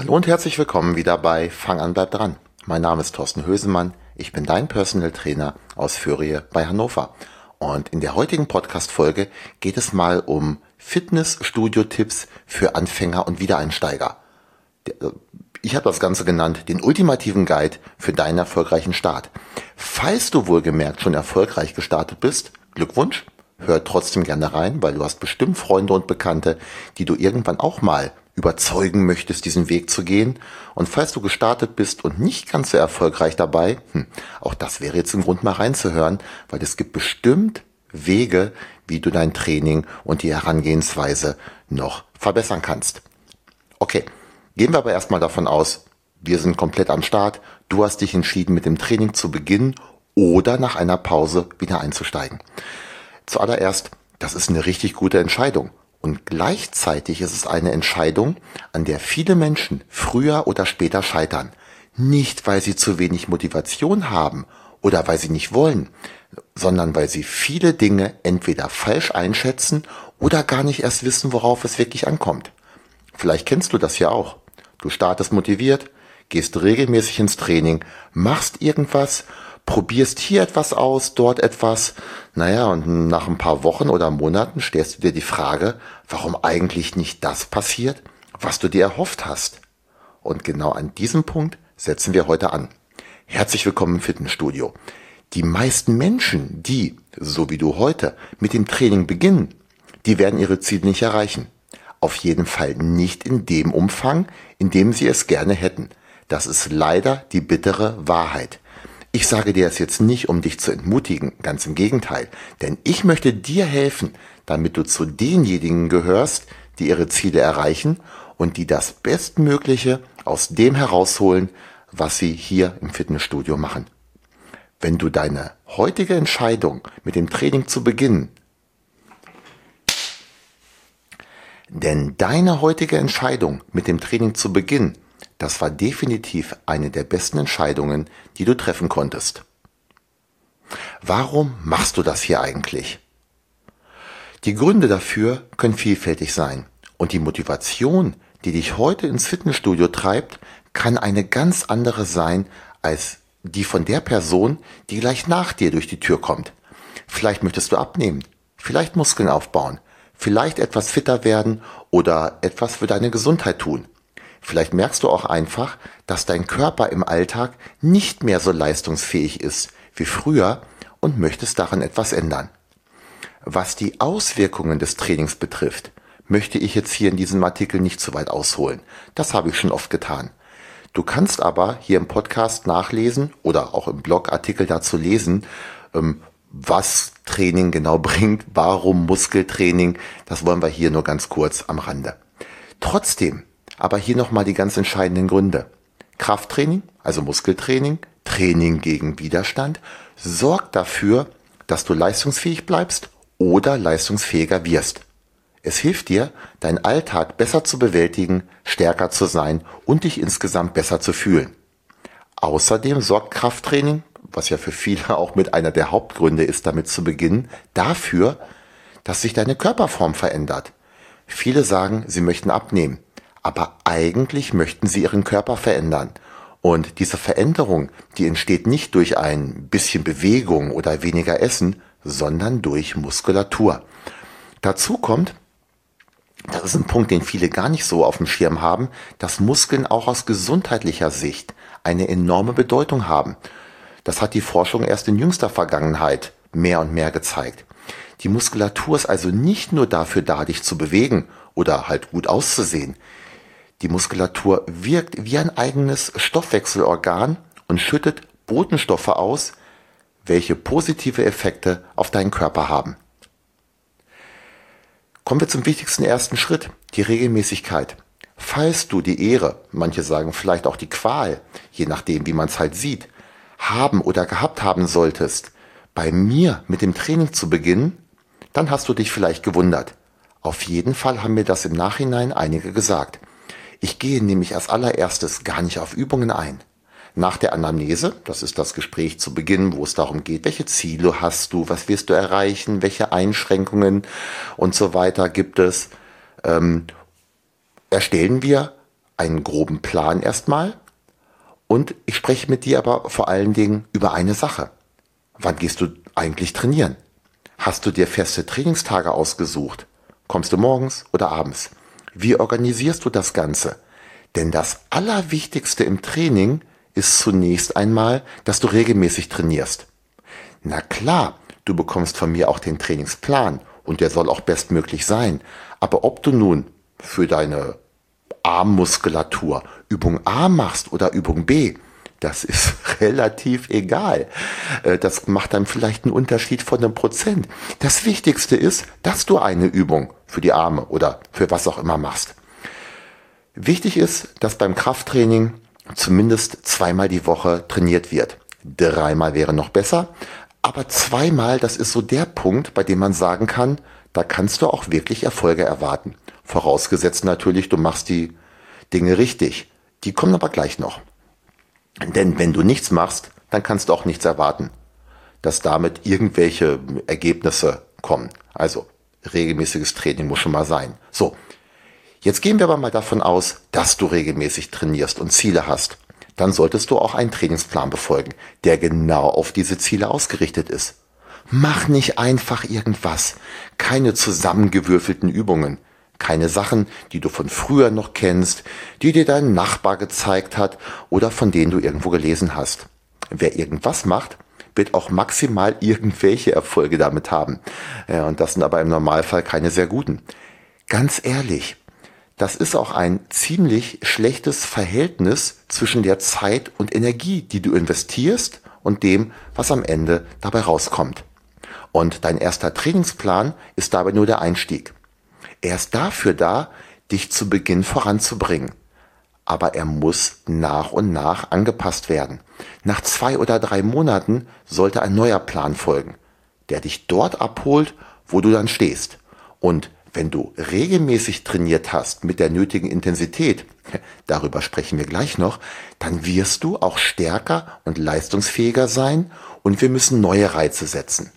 Hallo und herzlich willkommen wieder bei Fang an, bleib dran. Mein Name ist Thorsten Hösemann, ich bin dein Personal Trainer aus Föhriye bei Hannover. Und in der heutigen Podcast-Folge geht es mal um Fitnessstudio-Tipps für Anfänger und Wiedereinsteiger. Ich habe das Ganze genannt, den ultimativen Guide für deinen erfolgreichen Start. Falls du wohlgemerkt schon erfolgreich gestartet bist, Glückwunsch, hör trotzdem gerne rein, weil du hast bestimmt Freunde und Bekannte, die du irgendwann auch mal überzeugen möchtest, diesen Weg zu gehen. Und falls du gestartet bist und nicht ganz so erfolgreich dabei, auch das wäre jetzt ein Grund mal reinzuhören, weil es gibt bestimmt Wege, wie du dein Training und die Herangehensweise noch verbessern kannst. Okay, gehen wir aber erstmal davon aus, wir sind komplett am Start. Du hast dich entschieden, mit dem Training zu beginnen oder nach einer Pause wieder einzusteigen. Zuallererst, das ist eine richtig gute Entscheidung. Und gleichzeitig ist es eine Entscheidung, an der viele Menschen früher oder später scheitern. Nicht, weil sie zu wenig Motivation haben oder weil sie nicht wollen, sondern weil sie viele Dinge entweder falsch einschätzen oder gar nicht erst wissen, worauf es wirklich ankommt. Vielleicht kennst du das ja auch. Du startest motiviert, gehst regelmäßig ins Training, machst irgendwas, probierst hier etwas aus, dort etwas. Naja, und nach ein paar Wochen oder Monaten stellst du dir die Frage, warum eigentlich nicht das passiert, was du dir erhofft hast. Und genau an diesem Punkt setzen wir heute an. Herzlich willkommen im Fitnessstudio. Die meisten Menschen, die, so wie du heute, mit dem Training beginnen, die werden ihre Ziele nicht erreichen. Auf jeden Fall nicht in dem Umfang, in dem sie es gerne hätten. Das ist leider die bittere Wahrheit. Ich sage dir das jetzt nicht, um dich zu entmutigen, ganz im Gegenteil. Denn ich möchte dir helfen, damit du zu denjenigen gehörst, die ihre Ziele erreichen und die das Bestmögliche aus dem herausholen, was sie hier im Fitnessstudio machen. Wenn du deine heutige Entscheidung mit dem Training zu beginnen, das war definitiv eine der besten Entscheidungen, die du treffen konntest. Warum machst du das hier eigentlich? Die Gründe dafür können vielfältig sein und die Motivation, die dich heute ins Fitnessstudio treibt, kann eine ganz andere sein als die von der Person, die gleich nach dir durch die Tür kommt. Vielleicht möchtest du abnehmen, vielleicht Muskeln aufbauen, vielleicht etwas fitter werden oder etwas für deine Gesundheit tun. Vielleicht merkst du auch einfach, dass dein Körper im Alltag nicht mehr so leistungsfähig ist wie früher und möchtest daran etwas ändern. Was die Auswirkungen des Trainings betrifft, möchte ich jetzt hier in diesem Artikel nicht zu weit ausholen. Das habe ich schon oft getan. Du kannst aber hier im Podcast nachlesen oder auch im Blogartikel dazu lesen, was Training genau bringt, warum Muskeltraining. Das wollen wir hier nur ganz kurz am Rande. Trotzdem, aber hier nochmal die ganz entscheidenden Gründe. Krafttraining, also Muskeltraining, Training gegen Widerstand, sorgt dafür, dass du leistungsfähig bleibst oder leistungsfähiger wirst. Es hilft dir, deinen Alltag besser zu bewältigen, stärker zu sein und dich insgesamt besser zu fühlen. Außerdem sorgt Krafttraining, was ja für viele auch mit einer der Hauptgründe ist, damit zu beginnen, dafür, dass sich deine Körperform verändert. Viele sagen, sie möchten abnehmen. Aber eigentlich möchten sie ihren Körper verändern. Und diese Veränderung, die entsteht nicht durch ein bisschen Bewegung oder weniger Essen, sondern durch Muskulatur. Dazu kommt, das ist ein Punkt, den viele gar nicht so auf dem Schirm haben, dass Muskeln auch aus gesundheitlicher Sicht eine enorme Bedeutung haben. Das hat die Forschung erst in jüngster Vergangenheit mehr und mehr gezeigt. Die Muskulatur ist also nicht nur dafür da, dich zu bewegen oder halt gut auszusehen. Die Muskulatur wirkt wie ein eigenes Stoffwechselorgan und schüttet Botenstoffe aus, welche positive Effekte auf deinen Körper haben. Kommen wir zum wichtigsten ersten Schritt, die Regelmäßigkeit. Falls du die Ehre, manche sagen vielleicht auch die Qual, je nachdem wie man es halt sieht, haben oder gehabt haben solltest, bei mir mit dem Training zu beginnen, dann hast du dich vielleicht gewundert. Auf jeden Fall haben mir das im Nachhinein einige gesagt. Ich gehe nämlich als allererstes gar nicht auf Übungen ein. Nach der Anamnese, das ist das Gespräch zu Beginn, wo es darum geht, welche Ziele hast du, was wirst du erreichen, welche Einschränkungen und so weiter gibt es, erstellen wir einen groben Plan erstmal und ich spreche mit dir aber vor allen Dingen über eine Sache. Wann gehst du eigentlich trainieren? Hast du dir feste Trainingstage ausgesucht? Kommst du morgens oder abends? Wie organisierst du das Ganze? Denn das Allerwichtigste im Training ist zunächst einmal, dass du regelmäßig trainierst. Na klar, du bekommst von mir auch den Trainingsplan und der soll auch bestmöglich sein. Aber ob du nun für deine Armmuskulatur Übung A machst oder Übung B, das ist relativ egal. Das macht dann vielleicht einen Unterschied von einem Prozent. Das Wichtigste ist, dass du eine Übung für die Arme oder für was auch immer machst. Wichtig ist, dass beim Krafttraining zumindest 2-mal die Woche trainiert wird. 3-mal wäre noch besser, aber 2-mal, das ist so der Punkt, bei dem man sagen kann, da kannst du auch wirklich Erfolge erwarten. Vorausgesetzt natürlich, du machst die Dinge richtig. Die kommen aber gleich noch. Denn wenn du nichts machst, dann kannst du auch nichts erwarten, dass damit irgendwelche Ergebnisse kommen. Also regelmäßiges Training muss schon mal sein. So, jetzt gehen wir aber mal davon aus, dass du regelmäßig trainierst und Ziele hast. Dann solltest du auch einen Trainingsplan befolgen, der genau auf diese Ziele ausgerichtet ist. Mach nicht einfach irgendwas. Keine zusammengewürfelten Übungen. Keine Sachen, die du von früher noch kennst, die dir dein Nachbar gezeigt hat oder von denen du irgendwo gelesen hast. Wer irgendwas macht, wird auch maximal irgendwelche Erfolge damit haben. Ja, und das sind aber im Normalfall keine sehr guten. Ganz ehrlich, das ist auch ein ziemlich schlechtes Verhältnis zwischen der Zeit und Energie, die du investierst und dem, was am Ende dabei rauskommt. Und dein erster Trainingsplan ist dabei nur der Einstieg. Er ist dafür da, dich zu Beginn voranzubringen. Aber er muss nach und nach angepasst werden. Nach 2 oder 3 Monaten sollte ein neuer Plan folgen, der dich dort abholt, wo du dann stehst. Und wenn du regelmäßig trainiert hast mit der nötigen Intensität, darüber sprechen wir gleich noch, dann wirst du auch stärker und leistungsfähiger sein und wir müssen neue Reize setzen.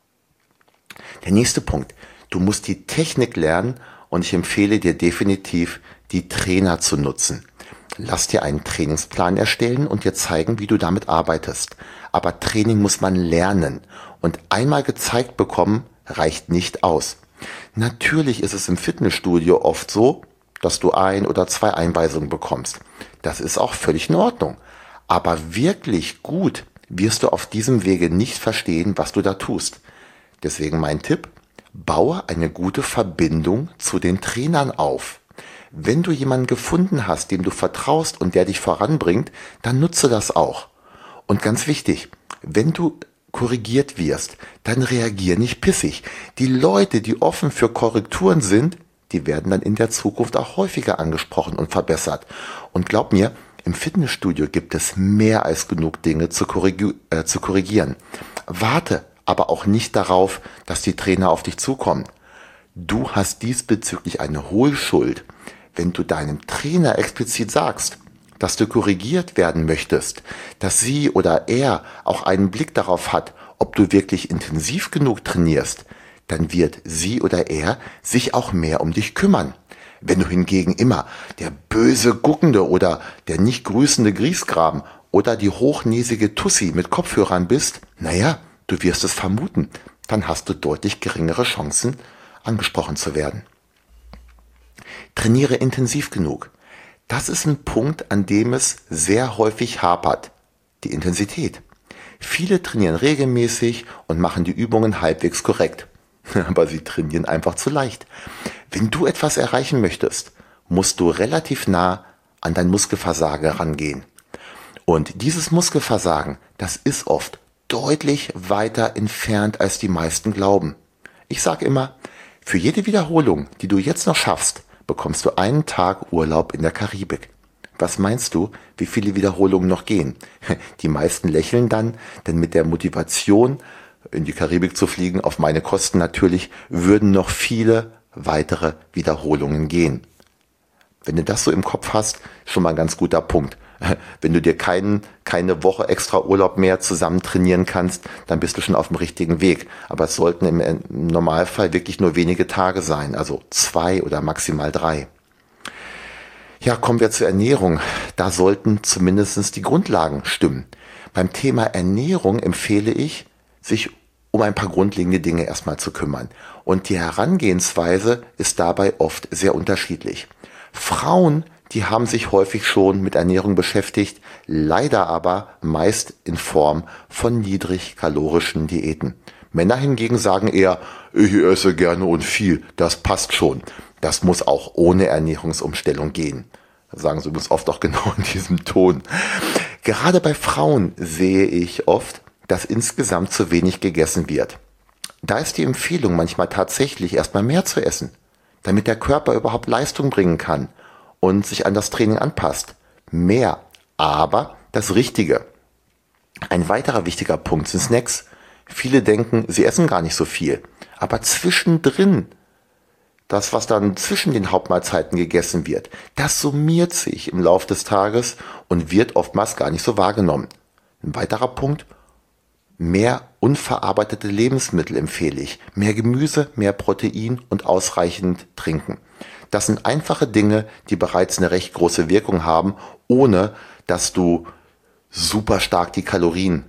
Der nächste Punkt. Du musst die Technik lernen und ich empfehle dir definitiv, die Trainer zu nutzen. Lass dir einen Trainingsplan erstellen und dir zeigen, wie du damit arbeitest. Aber Training muss man lernen und einmal gezeigt bekommen, reicht nicht aus. Natürlich ist es im Fitnessstudio oft so, dass du 1 oder 2 Einweisungen bekommst. Das ist auch völlig in Ordnung. Aber wirklich gut wirst du auf diesem Wege nicht verstehen, was du da tust. Deswegen mein Tipp, baue eine gute Verbindung zu den Trainern auf. Wenn du jemanden gefunden hast, dem du vertraust und der dich voranbringt, dann nutze das auch. Und ganz wichtig, wenn du korrigiert wirst, dann reagier nicht pissig. Die Leute, die offen für Korrekturen sind, die werden dann in der Zukunft auch häufiger angesprochen und verbessert. Und glaub mir, im Fitnessstudio gibt es mehr als genug Dinge zu korrigieren. Warte aber auch nicht darauf, dass die Trainer auf dich zukommen. Du hast diesbezüglich eine Hohlschuld, wenn du deinem Trainer explizit sagst, dass du korrigiert werden möchtest, dass sie oder er auch einen Blick darauf hat, ob du wirklich intensiv genug trainierst, dann wird sie oder er sich auch mehr um dich kümmern. Wenn du hingegen immer der böse Guckende oder der nicht grüßende Griesgram oder die hochnäsige Tussi mit Kopfhörern bist, naja, du wirst es vermuten, dann hast du deutlich geringere Chancen, angesprochen zu werden. Trainiere intensiv genug. Das ist ein Punkt, an dem es sehr häufig hapert. Die Intensität. Viele trainieren regelmäßig und machen die Übungen halbwegs korrekt. Aber sie trainieren einfach zu leicht. Wenn du etwas erreichen möchtest, musst du relativ nah an dein Muskelversagen rangehen. Und dieses Muskelversagen, das ist oft deutlich weiter entfernt, als die meisten glauben. Ich sage immer, für jede Wiederholung, die du jetzt noch schaffst, bekommst du einen Tag Urlaub in der Karibik. Was meinst du, wie viele Wiederholungen noch gehen? Die meisten lächeln dann, denn mit der Motivation, in die Karibik zu fliegen, auf meine Kosten natürlich, würden noch viele weitere Wiederholungen gehen. Wenn du das so im Kopf hast, schon mal ein ganz guter Punkt. Wenn du dir keine Woche extra Urlaub mehr zusammen trainieren kannst, dann bist du schon auf dem richtigen Weg. Aber es sollten im Normalfall wirklich nur wenige Tage sein, also 2 oder maximal 3. Ja, kommen wir zur Ernährung. Da sollten zumindest die Grundlagen stimmen. Beim Thema Ernährung empfehle ich, sich um ein paar grundlegende Dinge erstmal zu kümmern. Und die Herangehensweise ist dabei oft sehr unterschiedlich. Frauen, die haben sich häufig schon mit Ernährung beschäftigt, leider aber meist in Form von niedrigkalorischen Diäten. Männer hingegen sagen eher, ich esse gerne und viel, das passt schon. Das muss auch ohne Ernährungsumstellung gehen. Das sagen sie übrigens oft auch genau in diesem Ton. Gerade bei Frauen sehe ich oft, dass insgesamt zu wenig gegessen wird. Da ist die Empfehlung manchmal tatsächlich erstmal mehr zu essen, damit der Körper überhaupt Leistung bringen kann und sich an das Training anpasst. Mehr, aber das Richtige. Ein weiterer wichtiger Punkt sind Snacks. Viele denken, sie essen gar nicht so viel, aber zwischendrin, das, was dann zwischen den Hauptmahlzeiten gegessen wird, das summiert sich im Laufe des Tages und wird oftmals gar nicht so wahrgenommen. Ein weiterer Punkt, mehr unverarbeitete Lebensmittel empfehle ich. Mehr Gemüse, mehr Protein und ausreichend trinken. Das sind einfache Dinge, die bereits eine recht große Wirkung haben, ohne dass du super stark die Kalorien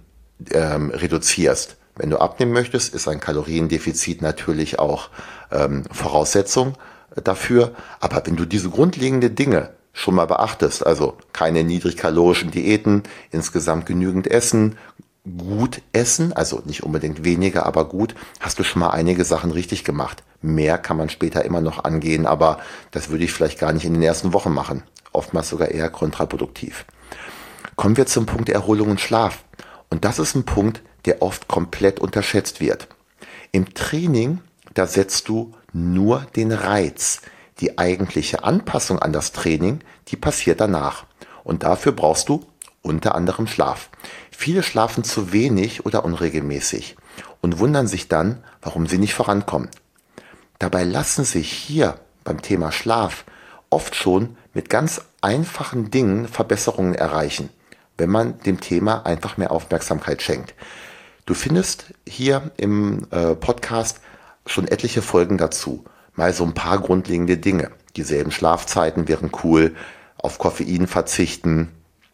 reduzierst. Wenn du abnehmen möchtest, ist ein Kaloriendefizit natürlich auch Voraussetzung dafür. Aber wenn du diese grundlegenden Dinge schon mal beachtest, also keine niedrigkalorischen Diäten, insgesamt genügend Essen, gut essen, also nicht unbedingt weniger, aber gut, hast du schon mal einige Sachen richtig gemacht. Mehr kann man später immer noch angehen, aber das würde ich vielleicht gar nicht in den ersten Wochen machen. Oftmals sogar eher kontraproduktiv. Kommen wir zum Punkt Erholung und Schlaf. Und das ist ein Punkt, der oft komplett unterschätzt wird. Im Training, da setzt du nur den Reiz. Die eigentliche Anpassung an das Training, die passiert danach. Und dafür brauchst du unter anderem Schlaf. Viele schlafen zu wenig oder unregelmäßig und wundern sich dann, warum sie nicht vorankommen. Dabei lassen sich hier beim Thema Schlaf oft schon mit ganz einfachen Dingen Verbesserungen erreichen, wenn man dem Thema einfach mehr Aufmerksamkeit schenkt. Du findest hier im Podcast schon etliche Folgen dazu. Mal so ein paar grundlegende Dinge. Dieselben Schlafzeiten wären cool, auf Koffein verzichten.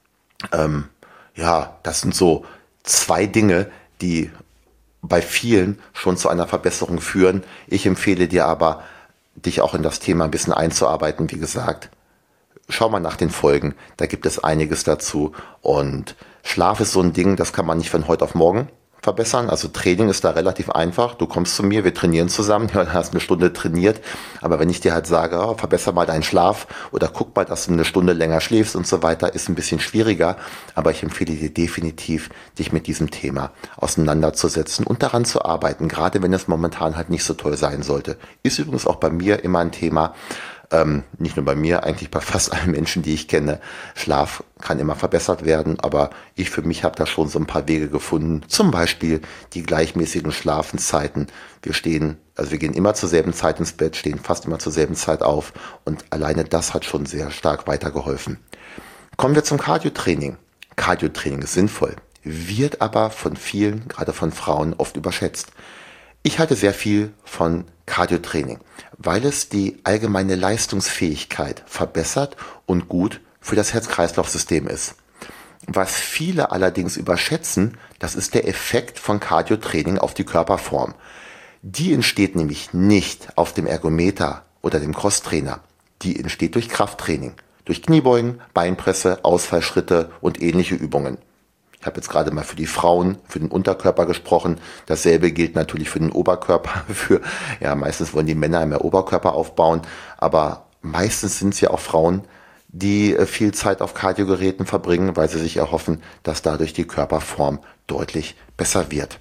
Ja, das sind so 2 Dinge, die bei vielen schon zu einer Verbesserung führen. Ich empfehle dir aber, dich auch in das Thema ein bisschen einzuarbeiten, wie gesagt. Schau mal nach den Folgen, da gibt es einiges dazu. Und Schlaf ist so ein Ding, das kann man nicht von heute auf morgen verbessern. Also Training ist da relativ einfach. Du kommst zu mir, wir trainieren zusammen, du hast eine Stunde trainiert. Aber wenn ich dir halt sage, oh, verbessere mal deinen Schlaf oder guck mal, dass du eine Stunde länger schläfst und so weiter, ist ein bisschen schwieriger. Aber ich empfehle dir definitiv, dich mit diesem Thema auseinanderzusetzen und daran zu arbeiten, gerade wenn es momentan halt nicht so toll sein sollte. Ist übrigens auch bei mir immer ein Thema. Nicht nur bei mir, eigentlich bei fast allen Menschen, die ich kenne. Schlaf kann immer verbessert werden, aber ich für mich habe da schon so ein paar Wege gefunden. Zum Beispiel die gleichmäßigen Schlafenszeiten. Wir gehen immer zur selben Zeit ins Bett, stehen fast immer zur selben Zeit auf und alleine das hat schon sehr stark weitergeholfen. Kommen wir zum Cardio-Training. Cardio-Training ist sinnvoll, wird aber von vielen, gerade von Frauen, oft überschätzt. Ich halte sehr viel von Cardio-Training, weil es die allgemeine Leistungsfähigkeit verbessert und gut für das Herz-Kreislauf-System ist. Was viele allerdings überschätzen, das ist der Effekt von Cardio-Training auf die Körperform. Die entsteht nämlich nicht auf dem Ergometer oder dem Crosstrainer. Die entsteht durch Krafttraining, durch Kniebeugen, Beinpresse, Ausfallschritte und ähnliche Übungen. Ich habe jetzt gerade mal für die Frauen, für den Unterkörper gesprochen. Dasselbe gilt natürlich für den Oberkörper. Meistens wollen die Männer mehr Oberkörper aufbauen, aber meistens sind es ja auch Frauen, die viel Zeit auf Kardiogeräten verbringen, weil sie sich erhoffen, dass dadurch die Körperform deutlich besser wird.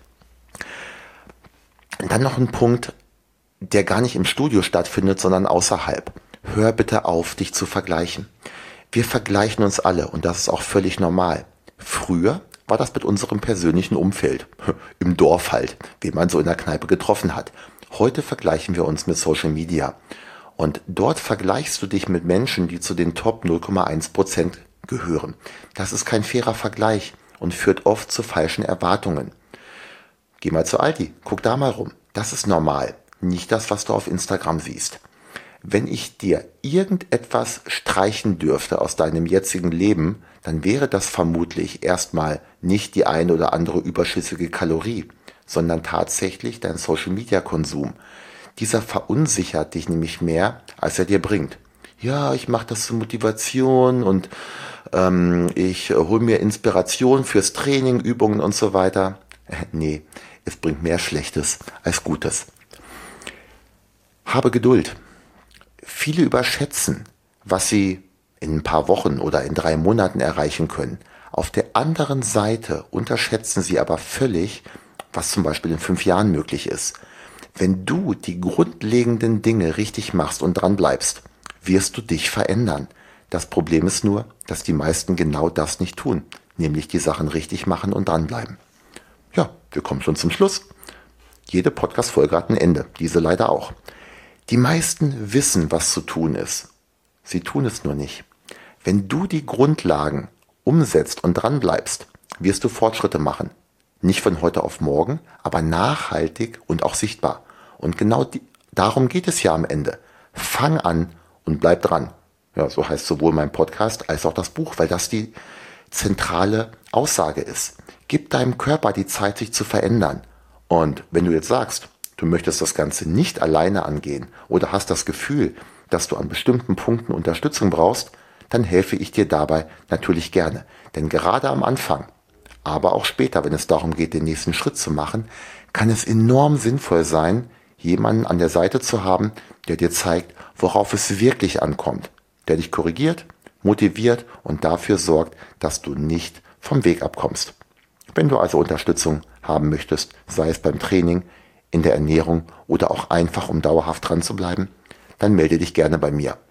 Und dann noch ein Punkt, der gar nicht im Studio stattfindet, sondern außerhalb. Hör bitte auf, dich zu vergleichen. Wir vergleichen uns alle und das ist auch völlig normal. Früher war das mit unserem persönlichen Umfeld, im Dorf halt, wen man so in der Kneipe getroffen hat. Heute vergleichen wir uns mit Social Media. Und dort vergleichst du dich mit Menschen, die zu den Top 0,1% gehören. Das ist kein fairer Vergleich und führt oft zu falschen Erwartungen. Geh mal zu Aldi, guck da mal rum. Das ist normal, nicht das, was du auf Instagram siehst. Wenn ich dir irgendetwas streichen dürfte aus deinem jetzigen Leben, dann wäre das vermutlich erstmal nicht die eine oder andere überschüssige Kalorie, sondern tatsächlich dein Social-Media-Konsum. Dieser verunsichert dich nämlich mehr, als er dir bringt. Ja, ich mache das zur Motivation und ich hole mir Inspiration fürs Training, Übungen und so weiter. Nee, es bringt mehr Schlechtes als Gutes. Habe Geduld. Viele überschätzen, was sie in ein paar Wochen oder in 3 Monaten erreichen können. Auf der anderen Seite unterschätzen sie aber völlig, was zum Beispiel in 5 Jahren möglich ist. Wenn du die grundlegenden Dinge richtig machst und dran bleibst, wirst du dich verändern. Das Problem ist nur, dass die meisten genau das nicht tun, nämlich die Sachen richtig machen und dranbleiben. Ja, wir kommen schon zum Schluss. Jede Podcast-Folge hat ein Ende, diese leider auch. Die meisten wissen, was zu tun ist. Sie tun es nur nicht. Wenn du die Grundlagen umsetzt und dranbleibst, wirst du Fortschritte machen. Nicht von heute auf morgen, aber nachhaltig und auch sichtbar. Und genau darum geht es ja am Ende. Fang an und bleib dran. Ja, so heißt sowohl mein Podcast als auch das Buch, weil das die zentrale Aussage ist. Gib deinem Körper die Zeit, sich zu verändern. Und wenn du jetzt sagst, du möchtest das Ganze nicht alleine angehen oder hast das Gefühl, dass du an bestimmten Punkten Unterstützung brauchst, dann helfe ich dir dabei natürlich gerne. Denn gerade am Anfang, aber auch später, wenn es darum geht, den nächsten Schritt zu machen, kann es enorm sinnvoll sein, jemanden an der Seite zu haben, der dir zeigt, worauf es wirklich ankommt, der dich korrigiert, motiviert und dafür sorgt, dass du nicht vom Weg abkommst. Wenn du also Unterstützung haben möchtest, sei es beim Training, in der Ernährung oder auch einfach, um dauerhaft dran zu bleiben, dann melde dich gerne bei mir.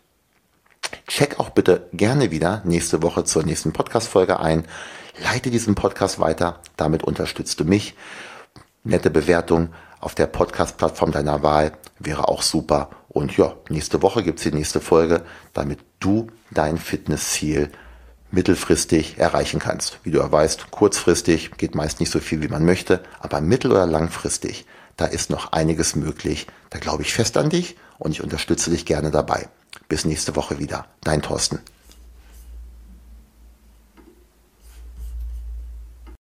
Check auch bitte gerne wieder nächste Woche zur nächsten Podcast-Folge ein. Leite diesen Podcast weiter, damit unterstützt du mich. Nette Bewertung auf der Podcast-Plattform deiner Wahl wäre auch super. Und ja, nächste Woche gibt es die nächste Folge, damit du dein Fitnessziel mittelfristig erreichen kannst. Wie du ja weißt, kurzfristig geht meist nicht so viel, wie man möchte, aber mittel- oder langfristig, da ist noch einiges möglich. Da glaube ich fest an dich und ich unterstütze dich gerne dabei. Bis nächste Woche wieder. Dein Thorsten.